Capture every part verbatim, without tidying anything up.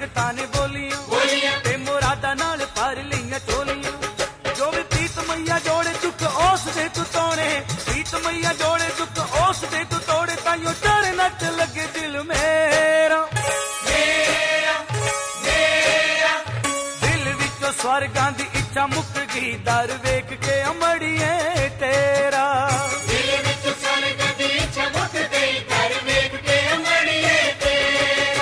ताने बोलियां बोलियां ते मुरादा नाल भर लियां चोलियां जो भी प्रीत मैया जोड़े चुक ओस दे तू तोड़े प्रीत मैया जोड़े चुक ओस दे तू तोड़े ताइयों चढ़ नच लगे दिल मेरा मेरा मेरा दिल विचों स्वर्गां दी इच्छा मुक गई दर वेख के अमड़िए तेरा दिल विचों स्वर्गां दी इच्छा मुक गई दर वेख के अमड़िए तेरा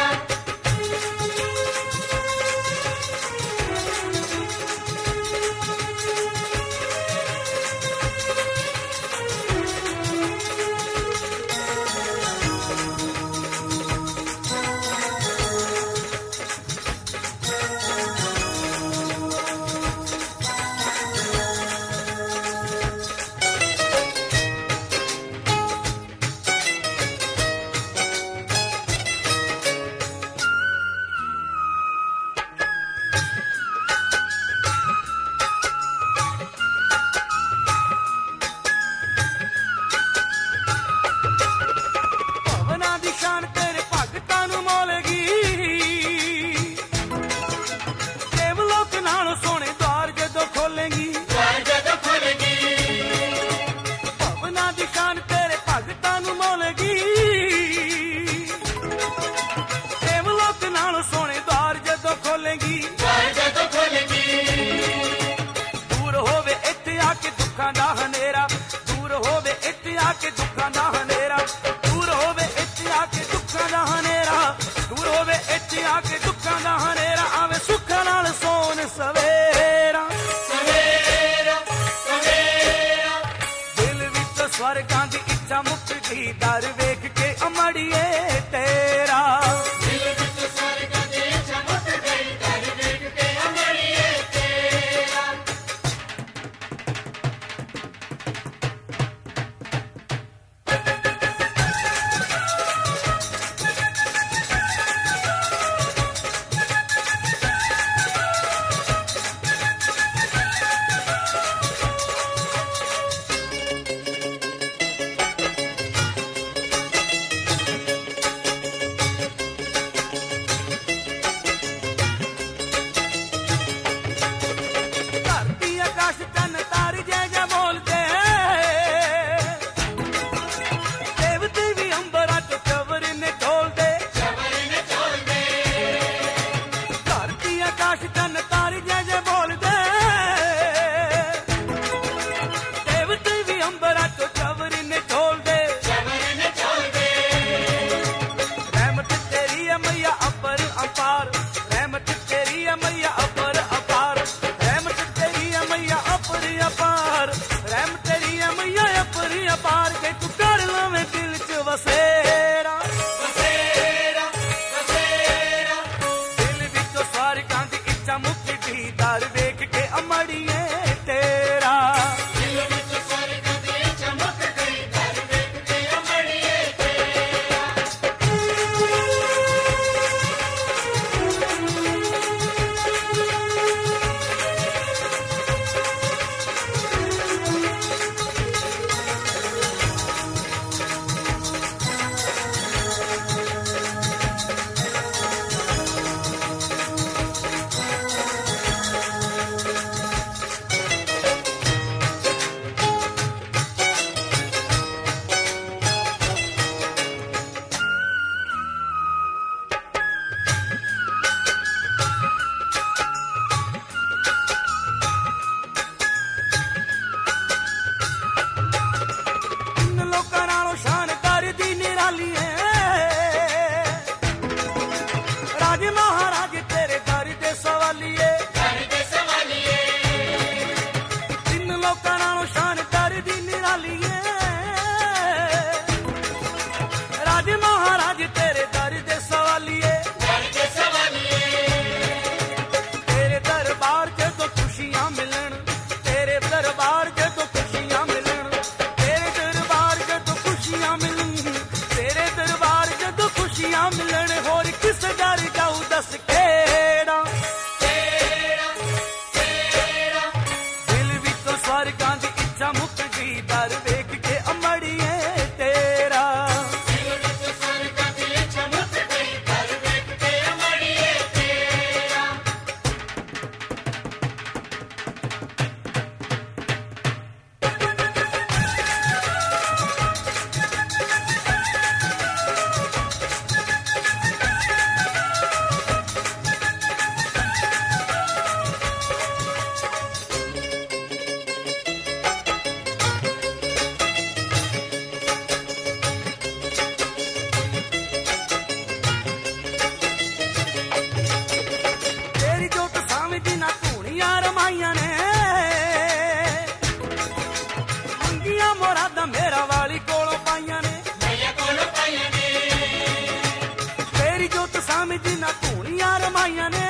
पाइया ने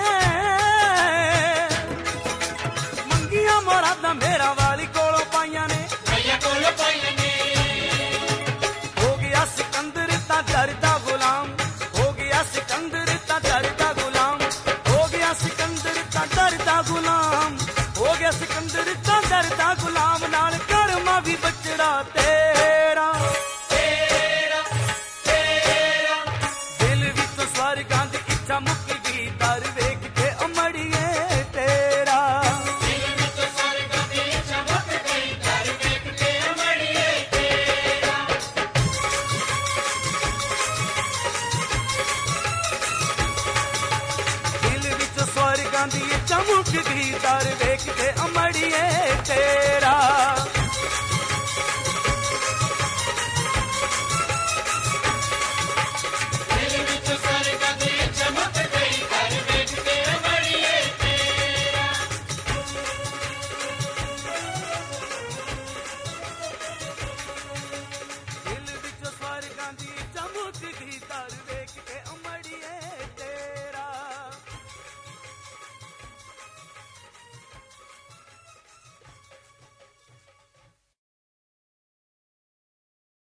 मंगिया मुरादा मेरा वाली कोलों पाइया ने हो गया सिकंदर ता डरदा गुलाम हो गया सिकंदर ता डरदा गुलाम हो गया सिकंदर ता डरदा गुलाम हो गया सिकंदर ता डरदा गुलाम नाल करमा भी बचड़ा तेरा तेरा तेरा दिल विच स्वर्गां दी इच्छा मुक गई दर वेख के अमड़िए तेरा दिल विच स्वर्गां दी इच्छा मुक गई दर वेख के अमड़िए तेरा दिल विच स्वर्गां दी इच्छा मुक गई दर वेख के अमड़िए तेरा